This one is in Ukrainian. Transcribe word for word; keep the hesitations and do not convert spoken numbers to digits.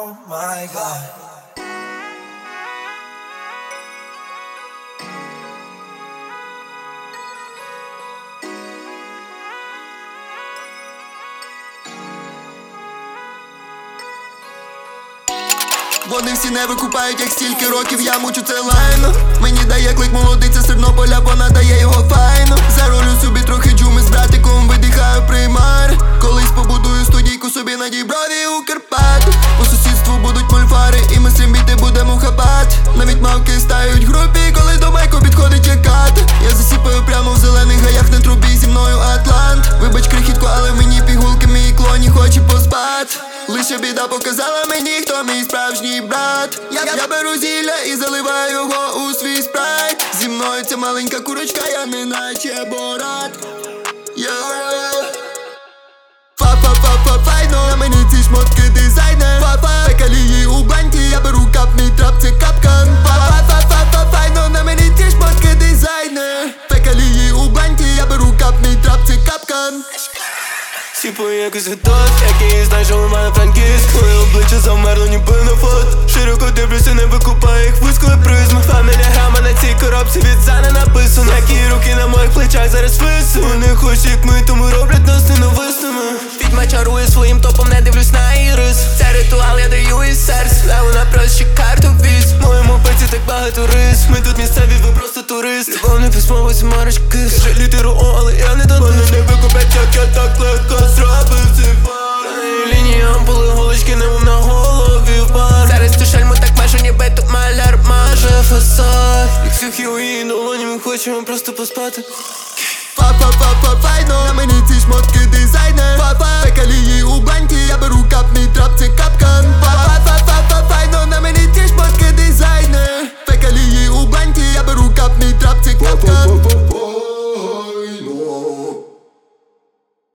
Oh my God. Вони всі не викупають, як стільки років я мучу це лайно. Мені дає клик молодиця з Тернополя, бо надає його файно. Заролю собі трохи джуми з братиком, видихаю примари. Колись побудую студійку собі на Діброві у Карпати. По сусідству будуть мольфари, і ми стрімбіти будемо хапати. Навіть мавки стають в групі, коли до майку підходить чекати. Я засіпаю прямо в зелених гаях на трубі, зі мною Атлант. Вибач крихітко, але мені пігулки, мій клоні хоче поспати. Лише біда показала мені, хто мій справжній брат. Я, я беру зілля і заливаю його у свій спрайт. Зі мною ця маленька курочка, я не наче Борат. Фа-фа-фа-фа, файно, на мені ці шмотки дизайнер. Фа-фа, калії у бланті, я беру кап, мій трап, це капкан. Фа-фа-фа-фа, файно, на мені ці шмотки дизайнер. Фекалії у бланті, я беру кап, мій трап, це капкан. Сіпу якось готов, який знає, що у мене франкіст. Моє обличчя завмерло, ніби на фото. Широко дивлюся, не викупаю їх вузькою призму. Фамілія грама на цій коробці від Зана написано. Які руки на моїх плечах зараз вису. Вони хочуть, як ми, тому роблять нас ненависними. Відьма чарує своїм топом, не дивлюсь на ірис. Це ритуал, я даю із серць. А вона проще карту віз. В моєму пиці так багато рис. Ми тут місцеві, ви просто турист. Любовне письмо, ось мариш кис. Каже літеру О, але я не дадуть. Вони не викуплять, як я так легко зробив цей бар. Лінії ампули, голочки, немов на голові в бар. Зараз цю шальму так мажу, ніби тут маляр маже фасад. Як сухі у її долоні, ми хочемо просто поспати. Фа-фа-фа-фа, файно, на мені ці шмотки дизайнер. Фа-фа